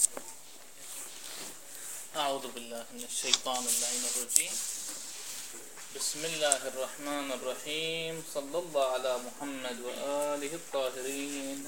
أعوذ بالله من الشيطان اللعين الرجيم. بسم الله الرحمن الرحيم. صلى الله على محمد وآله الطاهرين.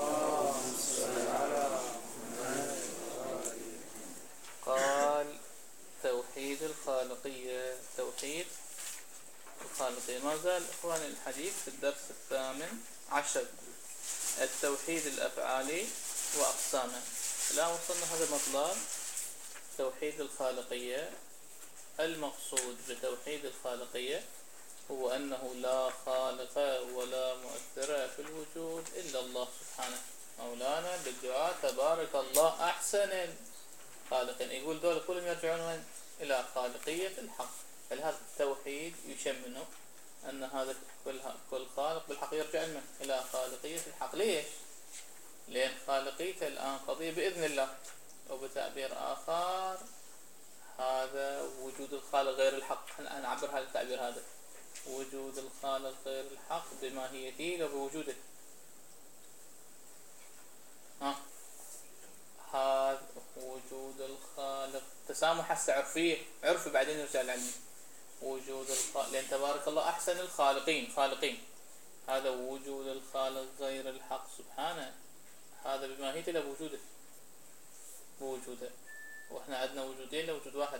قال توحيد الخالقية. توحيد الخالقية. ما زال إخواني الحديث في الدرس 18 التوحيد الأفعالي وأقسامه. الآن وصلنا هذا المطلب توحيد الخالقية. المقصود بتوحيد الخالقية هو أنه لا خالق ولا مؤثر في الوجود إلا الله سبحانه. مولانا بالدعاء تبارك الله أحسن الخالقين. يقول دول كلهم يرجعون إلى خالقية الحق. فهذا التوحيد يشمل أن هذا كل خالق بالحق يرجع إلى خالقية الحق. ليش؟ لأن خالقيته الآن قضية بإذن الله، وبتعبير آخر هذا وجود الخالق غير الحق. أنا أعبر هذا التعبير، هذا وجود الخالق غير الحق بماهيته وبوجوده. هذا وجود الخالق تسامح هسه عرفيه، عرف بعدين يرجع العلمي. وجود الخالق لأن تبارك الله أحسن الخالقين. خالقين هذا وجود الخالق غير الحق سبحانه، هذا بماهيته لا بوجوده. بوجوده واحنا عندنا وجودين لا وجود واحد.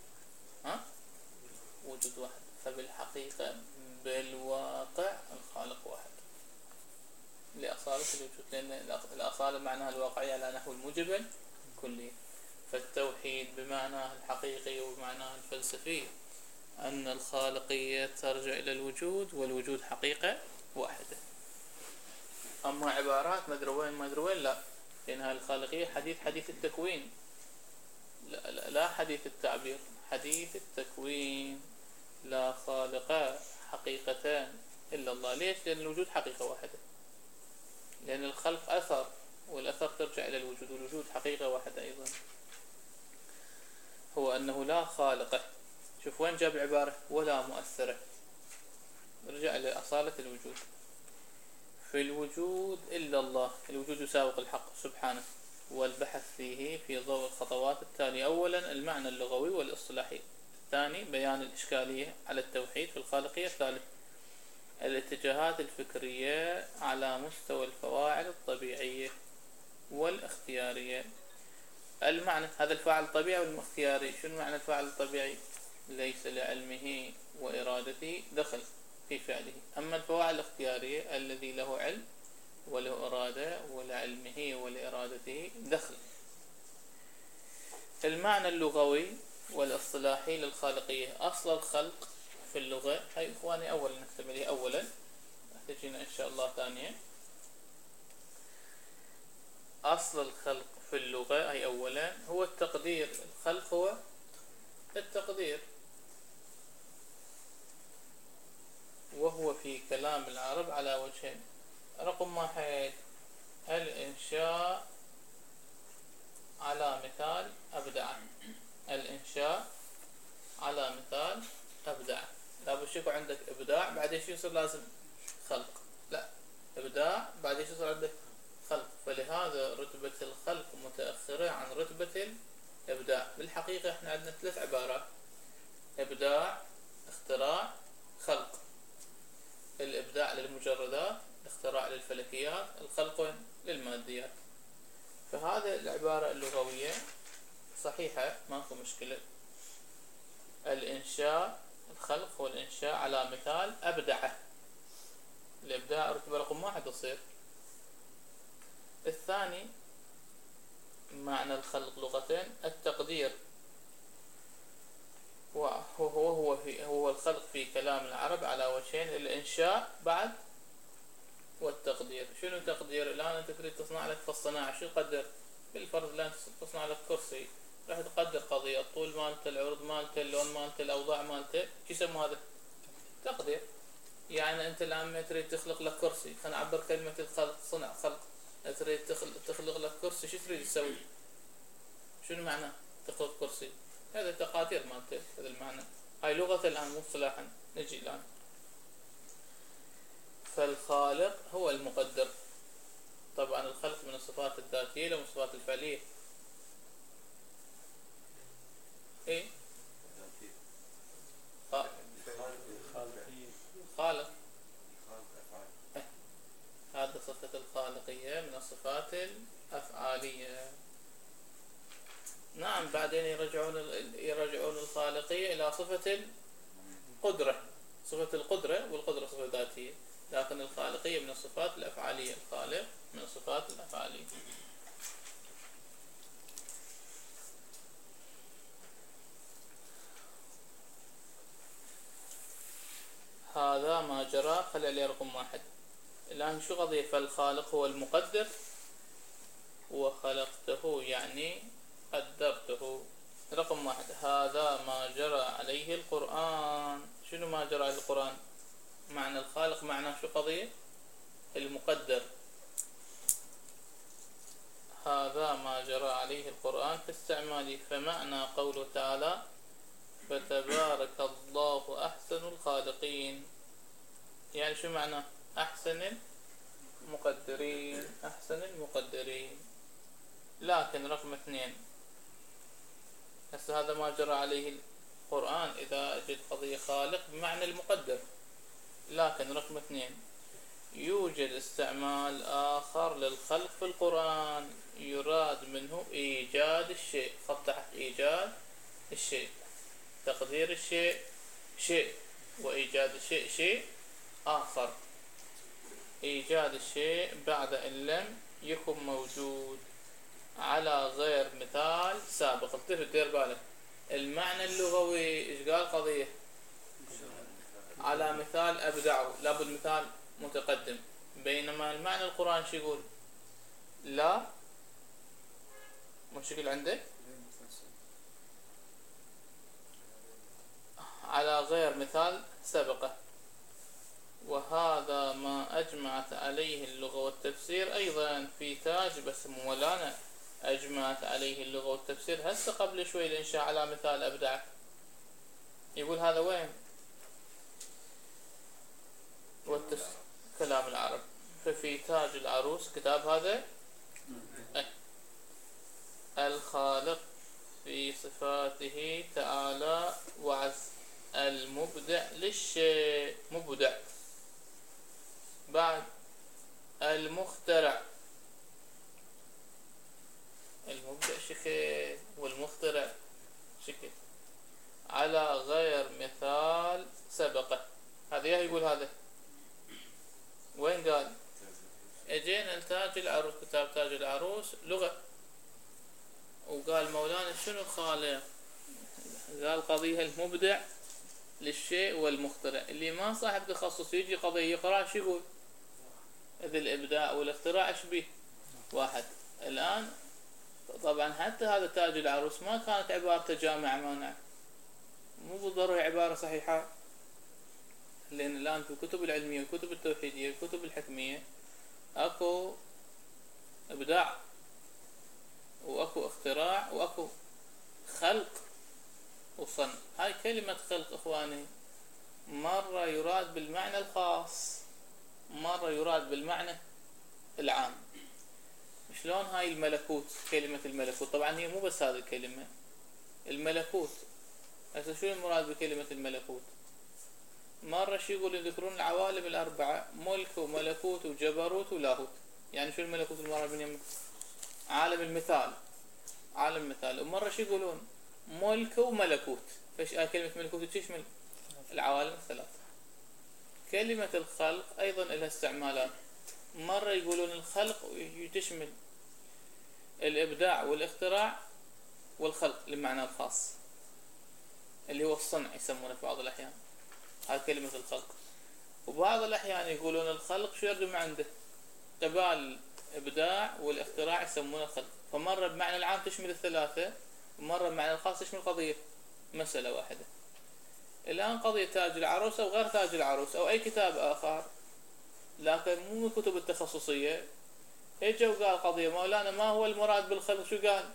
وجود واحد. فبالحقيقة بالواقع الخالق واحد لأصالة الوجود، لأن الأصالة معناها الواقعية على نحو الموجب الكلي. فالتوحيد بمعناه الحقيقي وبمعناه الفلسفي أن الخالقية ترجع إلى الوجود، والوجود حقيقة واحدة. أما عبارات مدري وين لا، لأنها الخالقية حديث التكوين، لا حديث التعبير، حديث التكوين. لا خالق حقيقة إلا الله. ليش؟ لأن الوجود حقيقة واحدة، لأن الخلق أثر، والأثر ترجع إلى الوجود، والوجود حقيقة واحدة أيضا. هو أنه لا خالق. شوف وين جاب عبارة ولا مؤثرة، رجع إلى أصالة الوجود. في الوجود إلا الله. الوجود يساوق الحق سبحانه، والبحث فيه في ضوء الخطوات التالية. أولا المعنى اللغوي والاصطلاحي. الثاني بيان الإشكالية على التوحيد في الخالقية. الثالث الاتجاهات الفكرية على مستوى الفواعل الطبيعية والاختيارية. المعنى هذا الفاعل الطبيعي والاختياري. شنو معنى الفاعل الطبيعي؟ ليس لعلمه وإرادته دخل في فعله. أما الفواعل الاختيارية الذي له علم وله إرادة، ولعلمه ولإرادته دخل. المعنى اللغوي والاصطلاحي للخالقية. أصل الخلق في اللغة، هاي إخواني أولا نكتب لي أولا، تجينا إن شاء الله ثانيا. أصل الخلق في اللغة هاي أولا هو التقدير. الخلق هو التقدير، وهو في كلام العرب على وجهين. رقم واحد الإنشاء على مثال أبدع. الإنشاء على مثال أبدع. لا بد يكون عندك إبداع بعدين شو يصير؟ لازم خلق. لا، إبداع بعدين شو يصير عندك؟ خلق. فلهذا رتبة الخلق متأخرة عن رتبة الإبداع. بالحقيقة احنا عندنا 3 عبارات: إبداع، اختراع، خلق. الإبداع للمجردات، الاختراع للفلكيات، الخلق للماديات. فهذا العبارة اللغوية صحيحة، ماكو مشكلة. الإنشاء، الخلق هو الإنشاء على مثال أبدع. الإبداع رتبة رقم 1 تصير. الثاني معنى الخلق لغة التقدير، هو الخلق في كلام العرب على وجهين: الإنشاء بعد والتقدير. شنو تقدير؟ الآن أنت تريد تصنع لك في الصناعة، شو قدر؟ بالفرض الآن تصنع لك كرسي، راح تقدر قضية الطول مالته، العرض مالته، اللون مالته، الأوضاع مالته. شو يسمى هذا؟ تقدير. يعني أنت الآن تريد تخلق لك كرسي، خلينا نعبر كلمة الخلق صنع خلق. تريد تخلق لك كرسي، شو تريد تسوي؟ شنو معنى تخلق كرسي؟ هذا تقادير مالته، هذا المعنى. هاي لغة الآن مو اصطلاحا. نجي الآن. فالخالق هو المقدر. طبعا الخلق من الصفات الذاتية للصفات الفعلية. إيه؟ خالق. هذا صفة الخالقية من الصفات الأفعالية. نعم، بعدين يرجعون الخالقية إلى صفة القدرة. صفة القدرة، والقدرة صفة ذاتية، لكن الخالقية من الصفات الأفعالية. الخالق من الصفات الأفعالية. هذا ما جرى. خلي عليه رقم 1. الآن شو قضية؟ فالخالق هو المقدر، وخلقته يعني قدرته. رقم 1، هذا ما جرى عليه القرآن. شنو ما جرى عليه القرآن؟ معنى الخالق معناه شو قضية؟ المقدر. هذا ما جرى عليه القرآن في استعماله. فمعنى قوله تعالى فتبارك الله أحسن الخالقين، يعني شو معنى؟ أحسن المقدرين، أحسن المقدرين. لكن رقم 2، هسه هذا ما جرى عليه القرآن إذا أجد قضية خالق بمعنى المقدر. لكن رقم 2، يوجد استعمال آخر للخلق في القرآن، يراد منه إيجاد الشيء. خط تحت إيجاد الشيء، تقدير الشيء شيء، وإيجاد الشيء شيء آخر. إيجاد الشيء بعد أن لم يكن موجود على غير مثال سابق. دير بالك، المعنى اللغوي إيش قال قضية؟ على مثال أبدعه، لابد مثال متقدم. بينما المعنى القرآن شو يقول؟ لا مشكل عندك على غير مثال سبقه. وهذا ما أجمعت عليه اللغة والتفسير أيضا في تاج، بس مولانا أجمعت عليه اللغة والتفسير هسه قبل شوي الإنشاء على مثال أبدعه. يقول هذا وين؟ كلام العرب. ففي تاج العروس كتاب هذا الخالق في صفاته تعالى وعز، المبدع للشيء، مبدع. بعد المخترع، المبدع شكل والمخترع شكل على غير مثال سبقه. هذا يقول هذا وين قال؟ اجينا لتاج العروس، كتاب تاج العروس لغة، وقال مولانا شنو الخالق؟ قال قضية المبدع للشيء والمخترع. اللي ما صاحب تخصص يجي قضية يقرأ شو يقول؟ إذا الإبداع والاختراع ايش بيه؟ واحد. الآن طبعا حتى هذا تاج العروس ما كانت عبارة جامع مانع، مو بالضرورة عبارة صحيحة، لأن الآن في الكتب العلمية والكتب التوحيدية والكتب الحكمية أكو إبداع وأكو اختراع وأكو خلق وصنع. هاي كلمة خلق إخواني مرة يراد بالمعنى الخاص، مرة يراد بالمعنى العام. شلون هاي الملكوت؟ كلمة الملكوت طبعا هي مو بس هذه الكلمة، الملكوت. هسه شو المراد بكلمة الملكوت؟ مرة شو يقول؟ يذكرون العوالم الأربعة، ملك وملكوت وجبروت ولاهوت. يعني شو الملكوت المراد بهم؟ عالم المثال، عالم المثال. ومرة شو يقولون؟ ملك وملكوت. فايش كلمة ملكوت تشمل العوالم الثلاث. كلمة الخلق أيضا لها استعمالات. مرة يقولون الخلق تشمل الإبداع والاختراع والخلق للمعنى الخاص اللي هو الصنع، يسمونه في بعض الأحيان. هاي كلمة الخلق. وبعض الأحيان يقولون الخلق شو يردم عنده؟ قبال الإبداع والاختراع يسمونه الخلق. فمرة بمعنى العام تشمل الثلاثة، ومرة بمعنى الخاص تشمل قضية مسألة واحدة. الآن قضية تاج العروس أو غير تاج العروس أو أي كتاب آخر، لكن مو من الكتب التخصصية، اجى وقال قضية مولانا ما هو المراد بالخلق؟ شو قال؟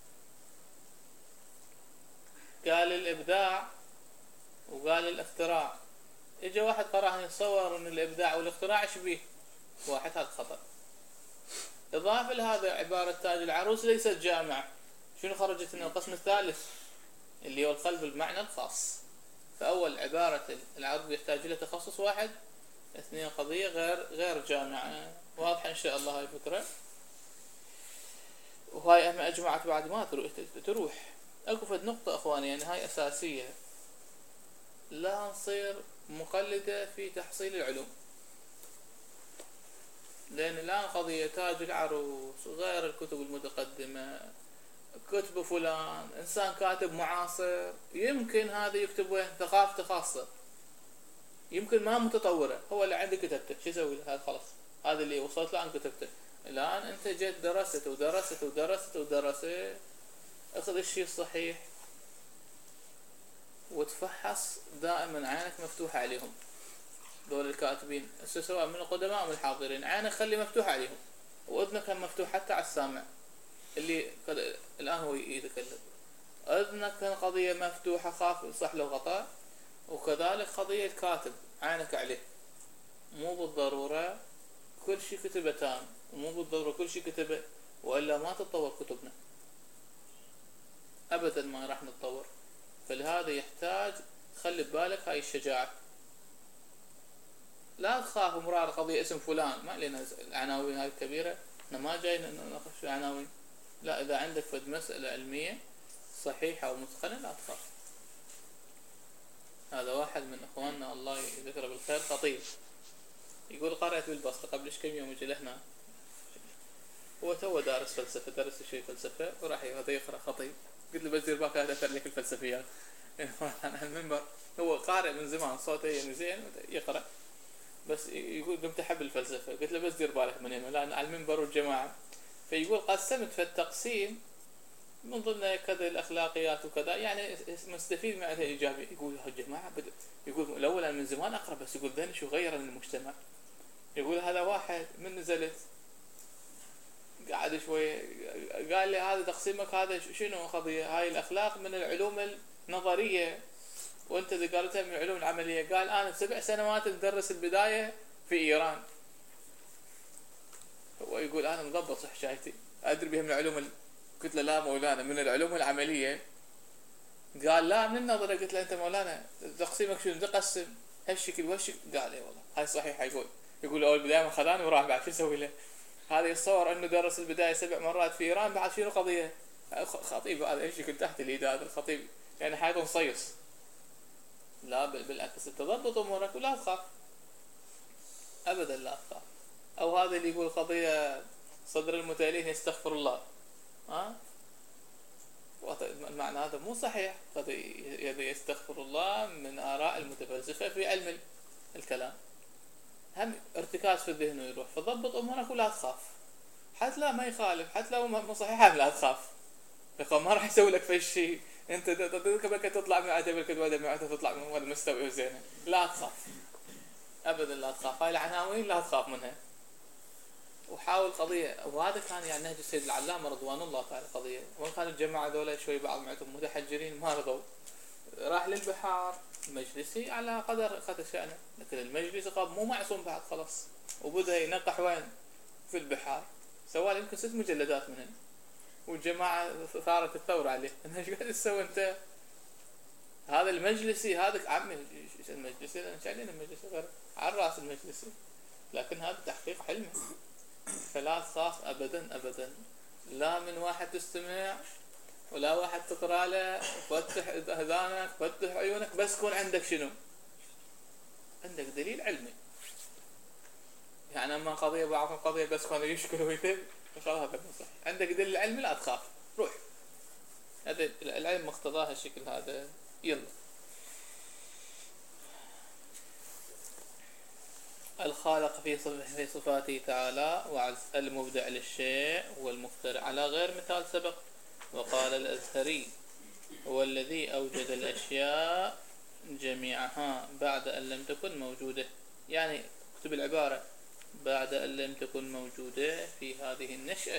قال الإبداع وقال الاختراع. اجى واحد قرأه يتصور ان الإبداع والاختراع ايش بيه؟ واحد، هذا خطأ. إضافة لهذا عبارة تاج العروس ليست جامعة. شنو خرجت من القسم الثالث؟ اللي هو الخل بالمعنى الخاص. فأول عبارة العرض يحتاج إلى تخصص واحد. اثنين، قضية غير جامعة. واضحة إن شاء الله هاي الفكرة. وهاي أهم أجمعت بعد ما تروح. أكو فد نقطة أخواني، يعني هاي أساسية، لا نصير مقلدة في تحصيل العلوم، لأن الآن قضية تاج العروس غير الكتب المتقدمة، كتب فلان إنسان كاتب معاصر يمكن هذا يكتب وين ثقافته خاصة، يمكن ما متطورة، هو اللي عندي كتبته، شو اسوي له؟ هذا خلاص، هذا اللي وصلت له عن كتبته. الآن أنت جيت درست ودرست ودرست ودرست، أخذ الشيء الصحيح وتفحص، دائما عينك مفتوحة عليهم. دول الكاتبين سواء من القدماء أو من الحاضرين، عينك خلي مفتوحة عليهم، وأذنك هم مفتوح حتى على السامع اللي الآن هو يتكلم. أذنك قضية مفتوحة، خاف صح له غطاء. وكذلك قضية الكاتب عينك عليه، مو بالضرورة كل شيء كتبه تام، ومو بالضرورة كل شيء كتبه، وإلا ما تتطور كتبنا أبدا، ما راح نتطور. فلهذا يحتاج خلي ببالك هاي الشجاعة. لا تخاف مرار قضية اسم فلان، ما لنا العناوين هاي الكبيرة، احنا ما جاي نناقش في عناوين. لا، إذا عندك فد مسألة علمية صحيحة ومتقنة لا تخاف. هذا واحد من اخواننا الله يذكره بالخير، خطيب، يقول قرأت بالبصرة قبل كم يوم اجى لهنا، هو تو دارس فلسفة، درس شوي فلسفة وراح يقرأ خطيب. قلت له بس دير بالك هذا لك الفلسفيات. على المنبر هو قارئ من زمان، صوته يعني زين يقرأ، بس يقول قمت أحب الفلسفة. قلت له بس دير بالك من هنا، لأن على المنبر والجماعة. فيقول قسمت في التقسيم من ضمن كذا الأخلاقيات وكذا، يعني مستفيد معها إيجابي. يقول يا جماعة يقول الأول أنا من زمان أقرأ، بس يقول ذن شو غير المجتمع. يقول هذا واحد من نزلت قاعد شوي قال لي هذا تقسيمك هذا شنو قضية؟ هاي الأخلاق من العلوم النظرية، وانت ذكرتها من العلوم العملية. قال أنا 7 سنوات ندرس البداية في إيران. هو يقول أنا مضبط صح حكايتي، أدري بها من العلوم قلت له لا مولانا من العلوم العملية. قال لا من النظرة. قلت له أنت مولانا تقسيمك شنو تقسم هالشكل وهالشكل؟ قال اي والله هاي صحيحة. يقول أول بداية ما خذاني وراح بعد شو أسوي له؟ هذا يتصور أنه درس البداية 7 مرات في إيران، بعد شنو قضية؟ خطيب هذا ايش كنت تحت اليد هذا الخطيب، يعني حياته نصيص. لا بالعكس، تضبط امورك ولا تخاف ابدا، لا تخاف. او هذا اللي يقول قضية صدر المتألين يستغفر الله، المعنى هذا مو صحيح. قد يستغفر الله من آراء المتفلسفة في علم الكلام، هم ارتكاز في الذهن ويروح. فضبط امورك ولا تخاف، حتى لا ما يخالف، حتى لو مو صحيح لا تخاف، ما راح يسوي لك في شيء. انت كبك تطلع من عتب الكتوى دمعتها تطلع من المستوى وزينه، لا تخاف ابدا، لا تخاف. هاي العناوين لا تخاف منها. وحاول قضيه، وهذا كان يعني نهج السيد العلامه رضوان الله تعالى. قضيه وين كان الجماعه ذولا شوي بعض معتهم متحجرين ما رضوا، راح للبحار مجلسي على قدر شأنه، لكن المجلس قام مو معصوم بعد خلاص، وبدأ ينقح وين في البحار. سوى يمكن 6 مجلدات منهن، والجماعة ثارت الثورة عليه. أنا إيش قاعد تسوي أنت؟ هذا المجلسي هذا عمي المجلسي، أنا شايلين المجلسي غير على رأس المجلسي، لكن هذا تحقيق حلمي. فلا تخاف أبدا أبدا، لا من واحد تستمع ولا واحد تقرأ له. فتح أذانك فتح عيونك، بس كون عندك شنو؟ عندك دليل علمي. يعني أما قضية بعضهم قضية بس كون يشكل ويثب خلاص هذا صح. عندك دليل علمي لا تخاف، روح. هذا العلم مقتضاه الشكل هذا. يلا، الخالق في صفاته تعالى وعز، المبدع للشيء والمخترع على غير مثال سبق. وقال الأزهري هو الذي أوجد الأشياء جميعها بعد أن لم تكن موجودة. يعني اكتب العبارة بعد أن لم تكن موجودة في هذه النشأة.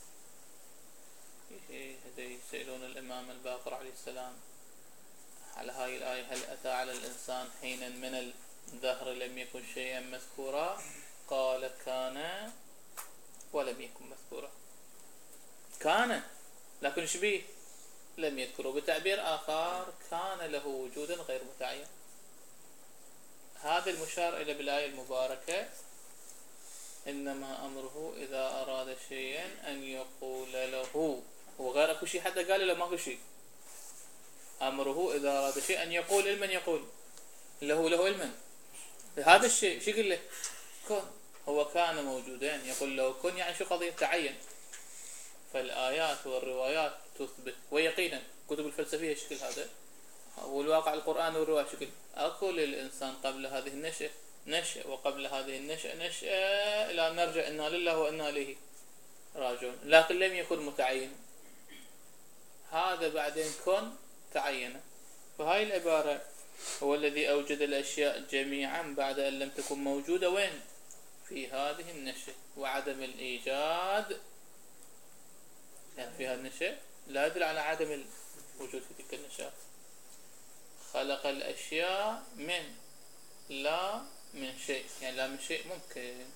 يسألون الإمام الباقر عليه السلام على هاي الآية: هل أتى على الإنسان حين من الدهر لم يكن شيئا مذكورا؟ قال كان ولم يكن مذكورا. كان لكن شبيه لم يذكره. بتعبير آخر كان له وجود غير متعين. هذا المشار إلى بالآية المباركة إنما أمره إذا أراد شيئا أن يقول له، وغير أكو شيء حتى قال له ماكو شيء. أمره إذا أراد شيئا أن يقول لمن يقول له علما هذا الشيء. شو يقول له؟ كن. هو كان موجودين يقول له كن، يعني شو قضية تعين. فالآيات والروايات تثبت، ويقينا كتب الفلسفية شكل هذا، والواقع القرآن والرواية شكل. أكو للإنسان قبل هذه النشأة نشأة، وقبل هذه النشأة نشأة، إلى أن نرجع إنا لله وإنا إليه راجعون، لكن لم يكن متعين. هذا بعدين كن تعين. فهاي العبارة هو الذي أوجد الأشياء جميعا بعد أن لم تكن موجودة. وين؟ في هذه النشأة. وعدم الإيجاد يعني في هذه النشأة لا يدل على عدم الوجود في تلك النشأة. خلق الأشياء لا من شيء، يعني لا من شيء ممكن.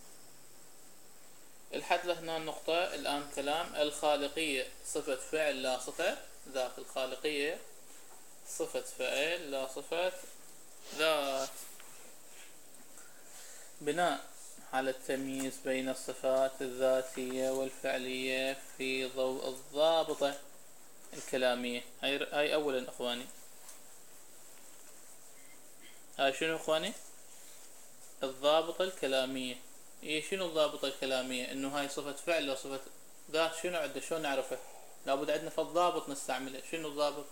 الحد لهنا النقطة. الآن كلام الخالقية صفة فعل لا صفة ذات. الخالقية صفة فعل لا صفة ذات، بناء على التمييز بين الصفات الذاتية والفعلية في ضوء الضابطة الكلامية. هاي أولا أخواني، هاي شنو أخواني؟ الضابطة الكلامية. شنو الضابطة الكلامية؟ إنه هاي صفة فعل ولا صفة ذات. شنو عندنا؟ شلون نعرفه؟ لابد عندنا فالضابط نستعمله. شنو الضابط؟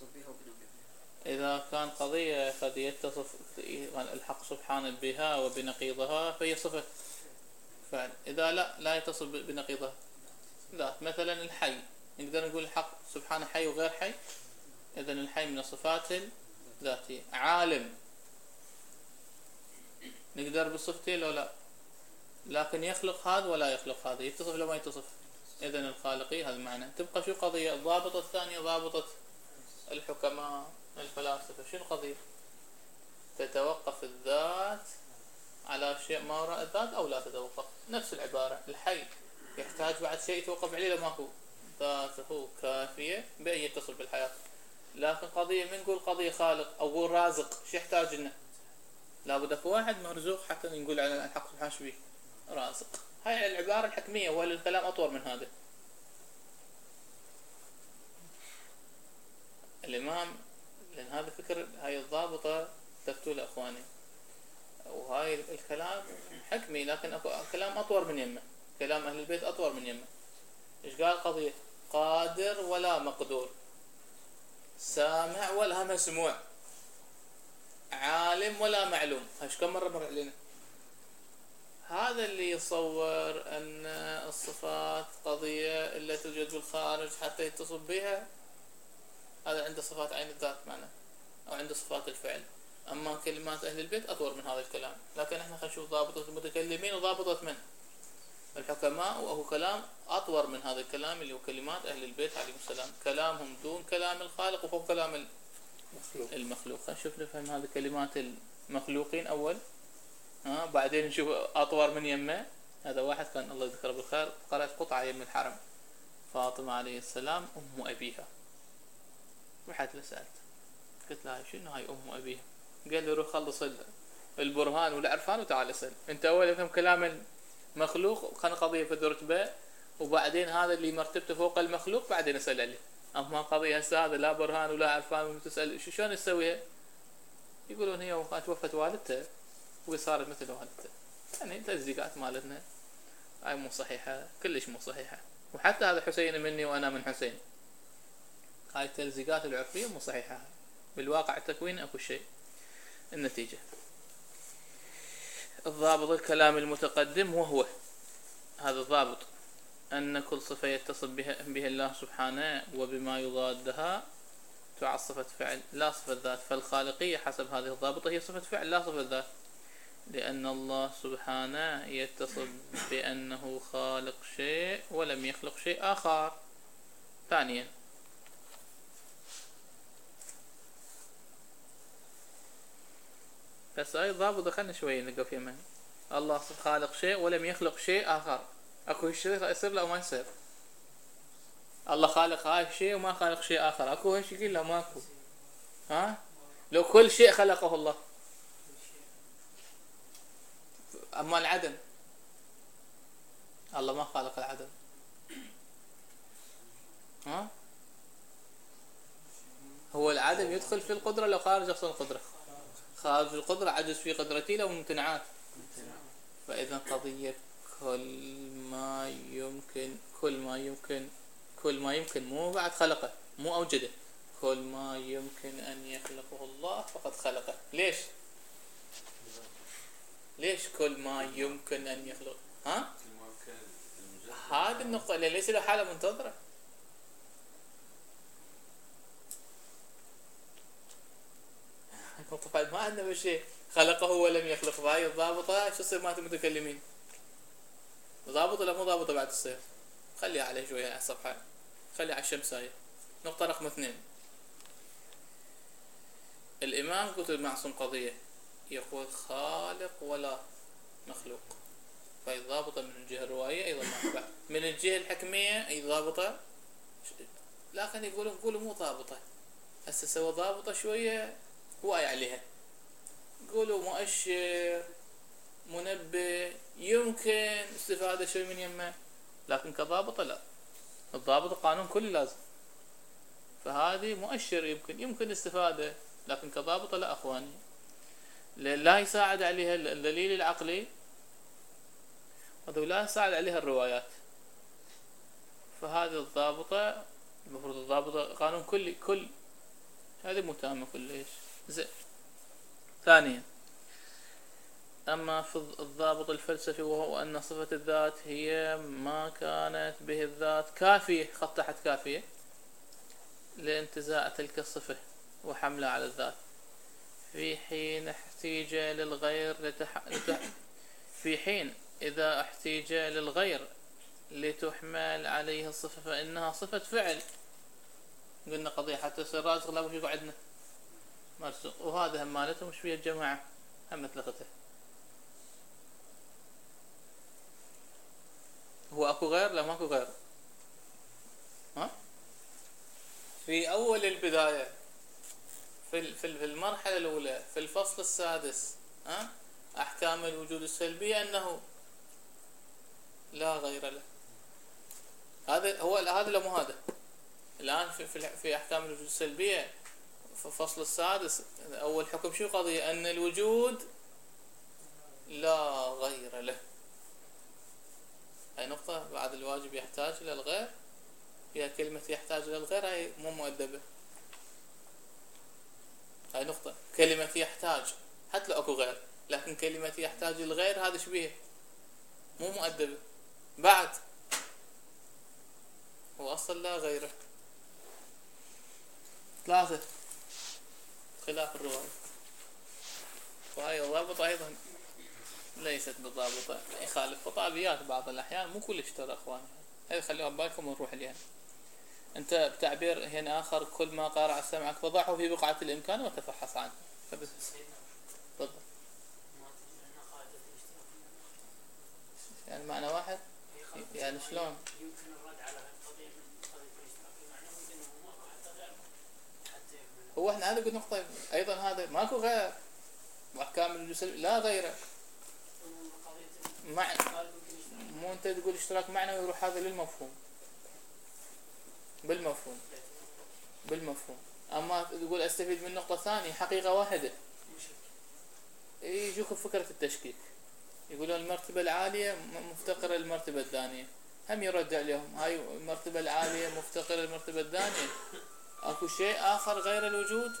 إذا كان قضية قد يتصف الحق سبحانه بها وبنقيضها فهي صفة فعل. إذا لا يتصف بنقيضها ذات. مثلا الحي، نقدر نقول الحق سبحانه حي وغير حي، إذن الحي من الصفات الذاتية. عالم نقدر بصفتين لو لا، لكن يخلق هذا ولا يخلق هذا، يتصف لو ما يتصف. إذن الخالقي هذا معنى. تبقى شو قضية؟ الضابطة الثانية ضابطة الحكماء الفلاسفة. شو القضية؟ تتوقف الذات على شيء ما وراء الذات أو لا تتوقف. نفس العبارة. الحي يحتاج بعد شيء يتوقف عليه لما هو ذاته كافية بأن يتصل بالحياة. لكن قضية من نقول قضية خالق أو نقول رازق، شو يحتاج لنا؟ لابد اكو واحد مرزوق حتى نقول على الحق سبحانه شبيه رازق. هاي العبارة الحكمية، ولا الكلام أطول من هذا. الإمام لأن هذا فكر هاي الضابطة تفتول أخواني، وهاي الكلام حكمي، لكن أكو كلام أطول من يمه. كلام أهل البيت أطول من يمه. إيش قال؟ قضية قادر ولا مقدور، سامع ولا مسموع، عالم ولا معلوم. هاش كم مرة مر علينا. هذا اللي يصور أن الصفات قضية اللي توجد بالخارج حتى يتصل بها، هذا عنده صفات عين الذات معنا، أو عنده صفات الفعل. أما كلمات أهل البيت أطول من هذا الكلام. لكن احنا خلينا نشوف ضابطة المتكلمين وضابطة من الحكماء، وهو كلام أطول من هذا الكلام اللي هو كلمات أهل البيت عليهم السلام. كلامهم دون كلام الخالق وفوق كلام المخلوق. خلينا نشوف نفهم هذه كلمات المخلوقين أول، بعدين نشوف أطول من يمه. هذا واحد كان الله يذكره بالخير، قرأت قطعة يم الحرم فاطمة عليه السلام أم أبيها. رحت لسألت قلت لها شنو هاي أم أبيها؟ قال لي روح خلص البرهان والعرفان وتعال اسأل. انت أول افهم كلام المخلوق خلنا قضية في الرتبة، وبعدين هذا اللي مرتبته فوق المخلوق بعدين اسأل عليه. أما قضية هسه هذا لا برهان ولا عرفان وتسأل شلون تسويها؟ يقولون هي وقت توفت والدته وصارت مثل والدته. يعني التزديقات مالتنا هاي مو صحيحة، كلش مو صحيحة. وحتى هذا حسين مني وأنا من حسين، هاي التلزيقات العرفية مو صحيحة. بالواقع التكوين أكو شيء. النتيجة الضابط الكلام المتقدم، وهو هذا الضابط أن كل صفة يتصل بها الله سبحانه وبما يضادها تعد صفة فعل لا صفة ذات. فالخالقية حسب هذه الضابطة هي صفة فعل لا صفة ذات، لأن الله سبحانه يتصل بأنه خالق شيء ولم يخلق شيء آخر. ثانيا بس هاي ضابط دخلنا شوي نلقى فيها من الله خالق شيء ولم يخلق شيء آخر. أكو شيء يصير لا ما يصير. الله خالق هاي الشيء وما خالق شيء آخر، أكو هالشيء؟ لا ماكو. ها؟ لو كل شيء خلقه الله، أما العدم الله ما خالق العدم. ها؟ هو العدم يدخل في القدرة لو خارج أصل القدرة؟ خارج القدرة، عجز في قدرتي لو ممتنعات. فإذا قضية كل ما يمكن، كل ما يمكن مو بعد خلقه، مو أوجده، كل ما يمكن أن يخلقه الله فقد خلقه. ليش كل ما يمكن أن يخلق؟ ها؟ هذه النقطة اللي ليس له حالة منتظرة. طبعا ما عندنا شيء خلقه ولم يخلق، فهي الضابطة شو تصير مالت المتكلمين؟ ضابطة ولا مو ضابطة بعد تصير؟ خليها عليه شوية على الصفحة، خليها على الشمس هاي. نقطة رقم 2، الإمام قلت المعصوم قضية يقول خالق ولا مخلوق، فهي ضابطة من الجهة الروائية أيضا ما من الجهة الحكمية أي ضابطة، لكن يقولوا مو ضابطة. هسه سوى ضابطة شوية هواي عليها، يقولوا مؤشر، منبه، يمكن استفادة شوي من يمه، لكن كضابطة لا. الضابطة قانون كلي لازم، فهذه مؤشر يمكن استفادة، لكن كضابطة لا أخواني. لا يساعد عليها الدليل العقلي، ولا يساعد عليها الروايات. فهذه الضابطة المفروض الضابطة قانون كلي هذه متامة كلش زين. ثانيا، أما في الضابط الفلسفي وهو أن صفة الذات هي ما كانت به الذات كافية، خط تحت كافية، لانتزاع تلك الصفة وحملها على الذات، في حين احتيج للغير في حين إذا احتيج للغير لتحمل عليه الصفة فإنها صفة فعل. قلنا قضية حتى يصير رازق لا وش يقعدنا مرزق، وهذا هم مالتهم مش فيها الجماعة هم مثلغته. هو اكو غير؟ لا ماكو غير. ها؟ في اول البداية في المرحلة الاولى في الفصل السادس، ها؟ احكام الوجود السلبية انه لا غير له. هذا هو، هذا لا مو هذا. الان في احكام الوجود السلبية في الفصل السادس اول حكم شو قضية؟ ان الوجود لا غير له. هاي نقطة بعد الواجب يحتاج إلى الغير، فيها كلمة يحتاج إلى الغير هاي مو مؤدبة. هاي نقطة، كلمة يحتاج حتى لو أكو غير، لكن كلمة يحتاج الغير هذا شبيه مو مؤدبة. بعد هو أصلا لا غيره. 3 خلاف الرواية، وهي الضابطة أيضا ليست بالضابطة، يخالف خطابيات بعض الأحيان، مو كلش ترى أخواني. هذه خلوها ببالكم ونروح لها. أنت بتعبير هنا آخر كل ما قارع سمعك فضعه في بقعة الإمكان وتفحص عنه. فبس تفضل. يعني معنى واحد، يعني شلون؟ يمكن الرد على القضية من قضية الاشتراك المعنوي انه ماكو حتى غير حتى هو احنا هذا قلنا نقطة أيضا، هذا ماكو غير، وأحكام الوجود لا غيره. مع مو أنت تقول اشتراك معنوي يروح هذا للمفهوم، بالمفهوم. أما تقول أستفيد من نقطة ثانية حقيقة واحدة، يجوك فكرة التشكيك، يقولون المرتبة العالية مفتقرة للمرتبة الثانية، هم يرد عليهم هاي المرتبة العالية مفتقرة للمرتبة الثانية، اكو شيء آخر غير الوجود.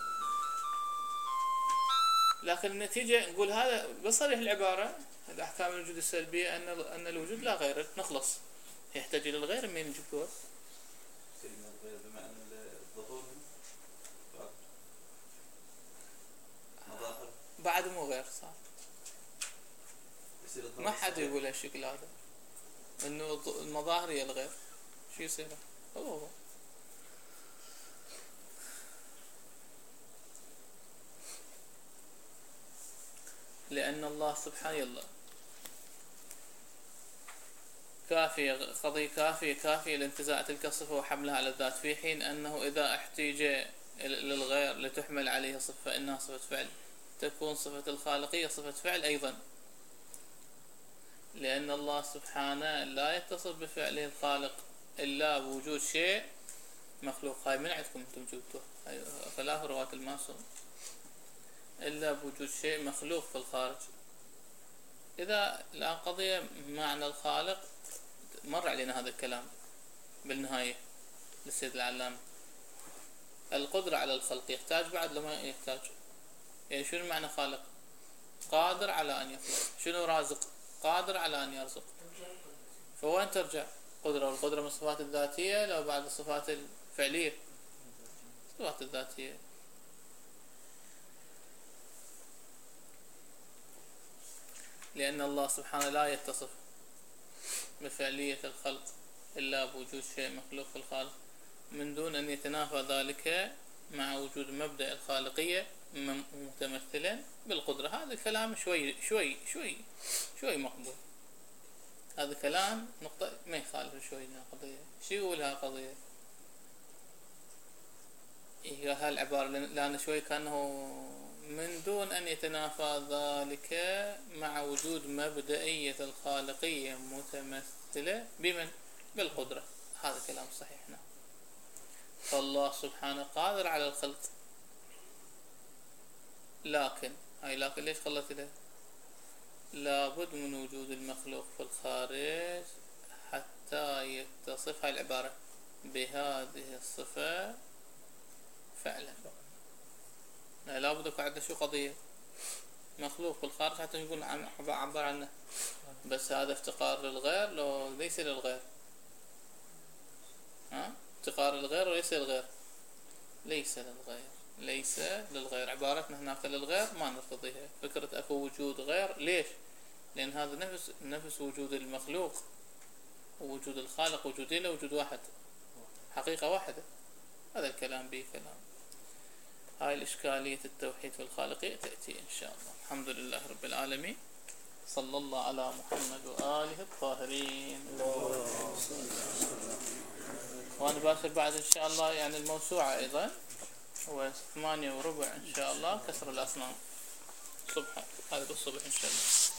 لكن النتيجة نقول هذا بصريح العبارة، هذا أحكام الوجود السلبية أن الوجود لا غير، نخلص. يحتاج إلى الغير من نجيبه؟ بعد مو غير صار، ما حد يقول هالشكل هذا انه المظاهر هي الغير. شو يصير؟ هو لأن الله سبحانه كافية قضية كافية لانتزاع تلك الصفة وحملها على الذات، في حين أنه إذا احتيج للغير لتحمل عليه صفة فإنها صفة فعل، تكون صفة الخالقية صفة فعل أيضا، لأن الله سبحانه لا يتصف بفعله الخالق إلا بوجود شيء مخلوق. هاي من عندكم انتم جبتوه، هاي ثلاث رواة المعصوم، إلا بوجود شيء مخلوق في الخارج. إذا الآن قضية معنى الخالق مر علينا هذا الكلام بالنهاية للسيد العلامة. القدرة على الخلق يحتاج بعد لما يحتاج؟ يعني شنو معنى خالق؟ قادر على أن يخلق. شنو رازق؟ قادر على أن يرزق. فوين ترجع قدرة؟ والقدرة من الصفات الذاتية لو بعد الصفات الفعلية؟ الصفات الذاتية. لأن الله سبحانه لا يتصف بفعلية الخلق إلا بوجود شيء مخلوق في الخالق، من دون أن يتنافى ذلك مع وجود مبدأ الخالقية متمثلا بالقدرة. هذا الكلام شوي مقبول، هذا كلام نقطة ما يخالف شوي قضية. شو يقولها قضية؟ هالعبارة لأن شوي كأنه من دون أن يتنافى ذلك مع وجود مبدئية الخالقية متمثلة بمن؟ بالقدرة. هذا كلام صحيح. نعم، فالله سبحانه قادر على الخلق، لكن هاي لكن ليش خلت له؟ لابد من وجود المخلوق في الخارج حتى يتصف، هاي العبارة، بهذه الصفة فعلا. لابد يكون عندنا شو قضية؟ مخلوق في الخارج حتى نقول عبر عنه. بس هذا افتقار للغير لو ليس للغير؟ افتقار للغير وليس للغير؟ ليس للغير. عبارتنا هناك للغير ما نرتضيها. فكرة اكو وجود غير، ليش؟ لأن هذا نفس وجود المخلوق ووجود الخالق وجودين لوجود واحد، حقيقة واحدة. هذا الكلام به كلام. هاي الإشكالية التوحيد في الخالقية تأتي إن شاء الله. الحمد لله رب العالمين، صلى الله على محمد وآله الطاهرين. وأنا باشر بعد إن شاء الله يعني الموسوعة أيضا، هو 8:15 إن شاء الله، كسر الأصنام صبح، هذا بالصبح إن شاء الله.